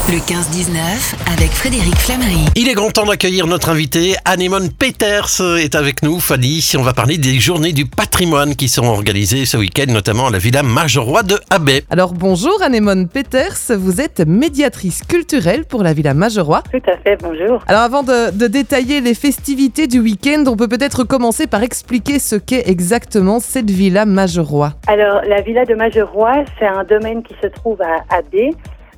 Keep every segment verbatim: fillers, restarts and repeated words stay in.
Le quinze dix-neuf avec Frédéric Flamery. Il est grand temps d'accueillir notre invité. Anémone Peters est avec nous. Fanny, on va parler des journées du patrimoine qui seront organisées ce week-end, notamment à la Villa Majeroy de Habay. Alors bonjour Anémone Peters, vous êtes médiatrice culturelle pour la Villa Majeroy. Tout à fait, bonjour. Alors avant de, de détailler les festivités du week-end, on peut peut-être commencer par expliquer ce qu'est exactement cette Villa Majeroy. Alors la Villa de Majeroy, c'est un domaine qui se trouve à Habay.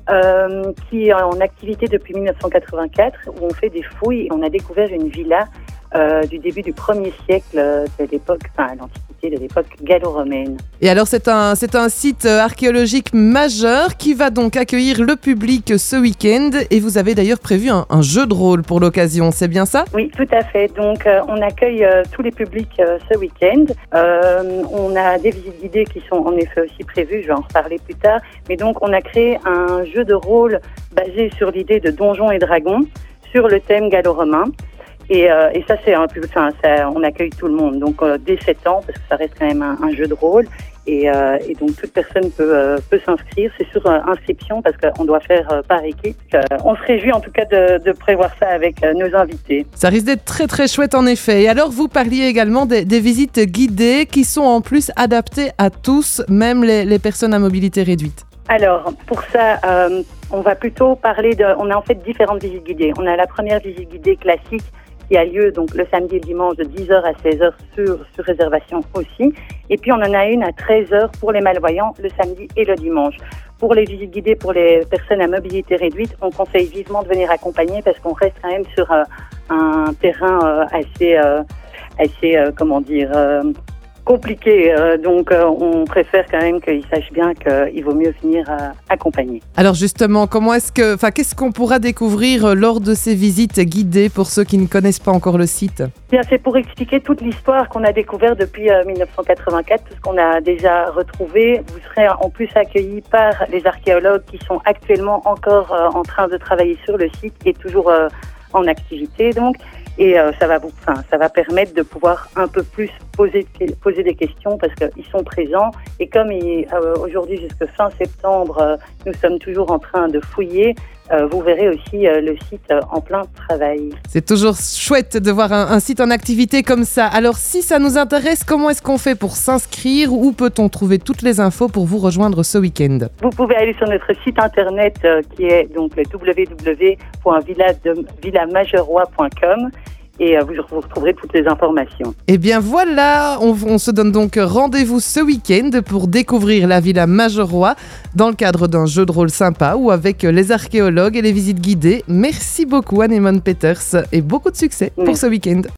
Euh, qui est en activité depuis dix-neuf cent quatre-vingt-quatre, où on fait des fouilles et on a découvert une villa euh, du début du premier siècle de l'époque, enfin l'antiquité de l'époque gallo-romaine. Et alors c'est un, c'est un site archéologique majeur qui va donc accueillir le public ce week-end et vous avez d'ailleurs prévu un, un jeu de rôle pour l'occasion, c'est bien ça ? Oui, tout à fait. Donc euh, on accueille euh, tous les publics euh, ce week-end. Euh, on a des visites guidées qui sont en effet aussi prévues, je vais en reparler plus tard. Mais donc on a créé un jeu de rôle basé sur l'idée de Donjons et Dragons sur le thème gallo-romain. Et, euh, et ça, c'est un peu, enfin, ça, on accueille tout le monde, donc euh, dès sept ans, parce que ça reste quand même un, un jeu de rôle. Et, euh, et donc toute personne peut, euh, peut s'inscrire. C'est sur euh, inscription parce qu'on doit faire euh, par équipe. Euh, on se réjouit en tout cas de, de prévoir ça avec euh, nos invités. Ça risque d'être très très chouette en effet. Et alors vous parliez également des, des visites guidées qui sont en plus adaptées à tous, même les, les personnes à mobilité réduite. Alors, pour ça, euh, on va plutôt parler de... On a en fait différentes visites guidées. On a la première visite guidée classique qui a lieu donc le samedi et le dimanche de dix heures à seize heures sur, sur réservation aussi. Et puis, on en a une à treize heures pour les malvoyants le samedi et le dimanche. Pour les visites guidées pour les personnes à mobilité réduite, on conseille vivement de venir accompagner parce qu'on reste quand même sur euh, un terrain euh, assez, euh, assez euh, comment dire... Euh, compliqué, euh, donc euh, on préfère quand même qu'ils sachent bien qu'il vaut mieux venir euh, accompagner. Alors justement, comment est-ce que, enfin, qu'est-ce qu'on pourra découvrir lors de ces visites guidées pour ceux qui ne connaissent pas encore le site ? Bien, c'est pour expliquer toute l'histoire qu'on a découverte depuis euh, dix-neuf cent quatre-vingt-quatre, tout ce qu'on a déjà retrouvé. Vous serez en plus accueillis par les archéologues qui sont actuellement encore euh, en train de travailler sur le site et toujours euh, en activité donc. Et euh, ça va vous, enfin, ça va permettre de pouvoir un peu plus poser, poser des questions parce qu'ils sont présents. Et comme il, euh, aujourd'hui jusqu'à fin septembre, euh, nous sommes toujours en train de fouiller, euh, vous verrez aussi euh, le site euh, en plein travail. C'est toujours chouette de voir un, un site en activité comme ça. Alors si ça nous intéresse, comment est-ce qu'on fait pour s'inscrire ? Où peut-on trouver toutes les infos pour vous rejoindre ce week-end ? Vous pouvez aller sur notre site internet euh, qui est donc le w w w point villa majeroy point com. Et vous, vous retrouverez toutes les informations. Eh bien voilà, on, on se donne donc rendez-vous ce week-end pour découvrir la Villa Majeroy dans le cadre d'un jeu de rôle sympa ou avec les archéologues et les visites guidées. Merci beaucoup Anémone Peters et beaucoup de succès pour ce week-end.